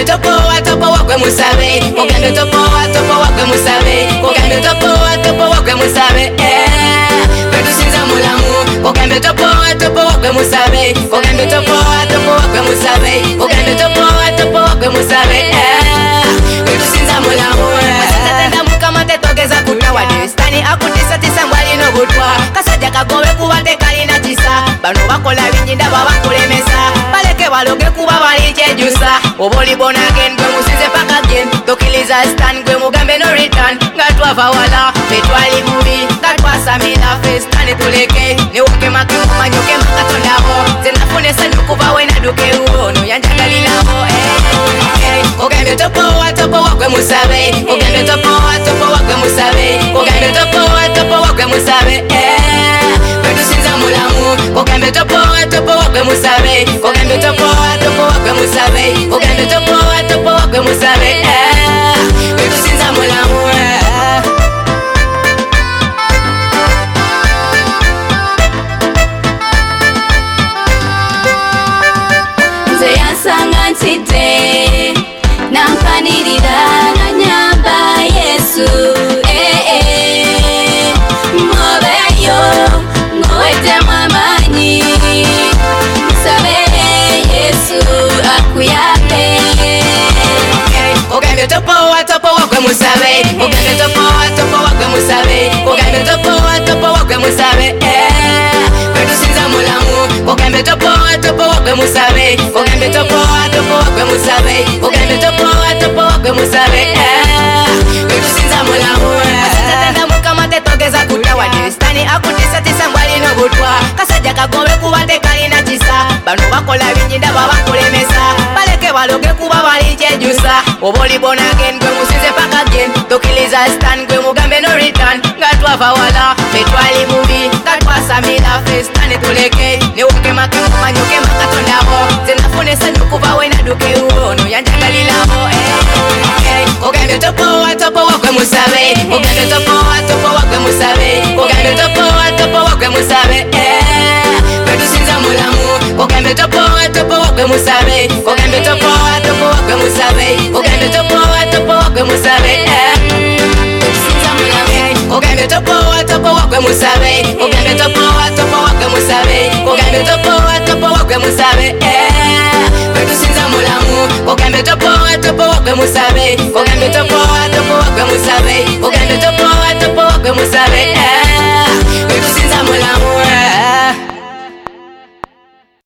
topo wakwe musabe. Kugambye topo wakwe musabe. Kugambye topo wakwe musabe. Kwetusinza mulamu. Kugambye topo wakwe musabe. Kugambye topo wakwe musabe. Kugambye topo wakwe musabe. Kwetusinza mulamu. Tenda mukama tetogeza kutawa destani akutisa tisa mbali no gutwa. Kasajja kagowe kuwate kalina kisa. Bano bakola binyinda babakulemesa. Baleke baloge kuba balijejusa. Oboli born again gwe musize paka again. Tokiliza stand gwe mugambe no return. Ngatwa vawala betwali bubi. Ngatwa samina face tani tuleke. Newoke makimu manyoke makatondabo. Zenafune sanyu kuba wena duke uono yanjagalilabo. Kugambye topo wakwe musabe. Kugambye topo wakwe musabe. Kugambye topo wakwe musabe. Kwetusinza mulamu. Kugambye topo wakwe musabe. Kugambye topo wakwe musabe. Kugambye topo wakwe musabe. Kwetusinza mulamu. Nze yansanga ntidde nampanirira nanyamba Yesu. Mwobeyo ngowetemu amanyi. Musabe Yesu akuyambe. Kugambye topo wakwe musabe. Kugambye topo wakwe musabe. Kugambye topo wakwe musabe. Kwetusinza mulamu. Kugambye topo wakwe musabe. Kugambye topo wakwe musabe. Kugambye topo wakwe musabe. Kwetusinza mulamu. Tenda mukama tetogeza kutawa destani akutisa tisa mbali no gutwa. Kasajja kagowe kuwate kalina kisa. Bano bakola binyinda babakulemesa. Baleke baloge kuba balijejusa. Oboli born again gwe musize paka again. Tokiliza stand gwe mugambe no return. Ngatwa vawala betwali bubi. Ngatwa samina face tani tuleke. Newoke makimu manyoke makatondabo. Zenafune sanyu kuba wena duke uono yanjagalilabo. Kugambye topo wakwe musabe. Kugambye topo wakwe musabe. Kugambye topo wakwe musabe. Kwetusinza mulamu. Kugambye topo wakwe musabe. Kugambye topo wakwe musabe. Kugambye topo wakwe musabe. Kwetusinza mulamu. Kugambye topo wakwe musabe. Kugambye topo wakwe musabe. Kugambye topo wakwe musabe. Kwetusinza mulamu. Kugambye topo wakwe musabe. Kugambye topo